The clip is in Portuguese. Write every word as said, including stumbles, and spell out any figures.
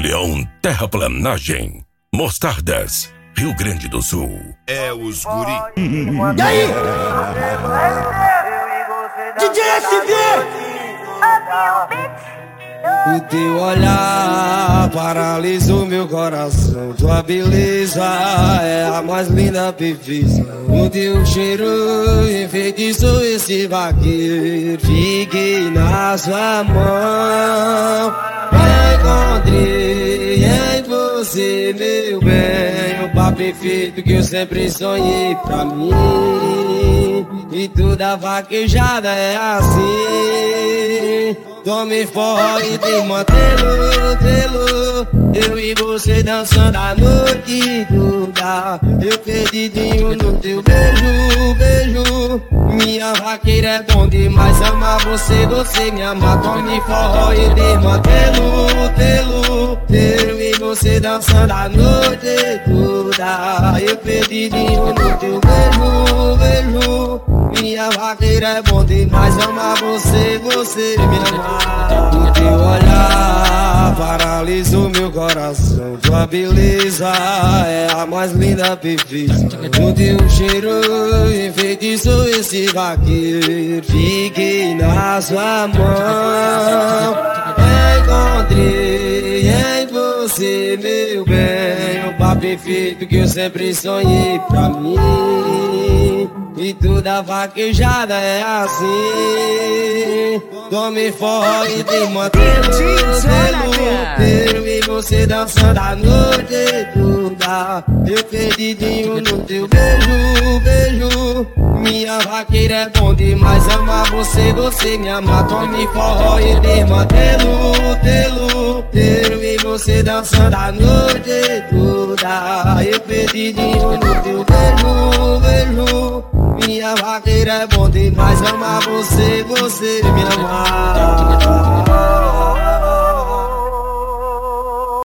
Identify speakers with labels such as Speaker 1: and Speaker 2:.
Speaker 1: Leão Terraplanagem. Mostardas, Rio Grande do Sul.
Speaker 2: É os guri.
Speaker 3: E aí? D J S V!
Speaker 4: O teu olhar paralisou meu coração. Tua beleza é a mais linda perfeição. O teu cheiro enfeitiçou esse vaqueiro. Fiquei na sua mão. Encontrei em você, meu bem, o par perfeito que eu sempre sonhei pra mim. E toda vaquejada é assim. Tome forró e desmantelo, telo. Eu e você dançando a noite toda. Eu perdidinho no teu beijo, beijo. Minha vaqueira é bom demais, amar você, você me ama. Tome forró e desmantelo, telo. Eu e você dançando a noite toda. Eu perdidinho no teu beijo, beijo. Minha vaqueira é bom demais, amar você, você me ama. O teu olhar paralisou meu coração. Tua beleza é a mais linda perfeita. O teu cheiro enfeitiçou esse vaqueiro. Fiquei na sua mão. Encontrei em você, meu bem, o par perfeito que eu sempre sonhei pra mim. E toda vaquejada é assim. Tome forró e desmantelo, eu e você dançando a noite toda. Eu perdidinho no teu beijo, beijo. Minha vaqueira é bom demais, amar você, você me ama. Tome forró e desmantelo, telo. Eu e você dançando a noite toda. Eu perdidinho no teu beijo, beijo. Minha vaqueira é bom demais, amar você, você me ama.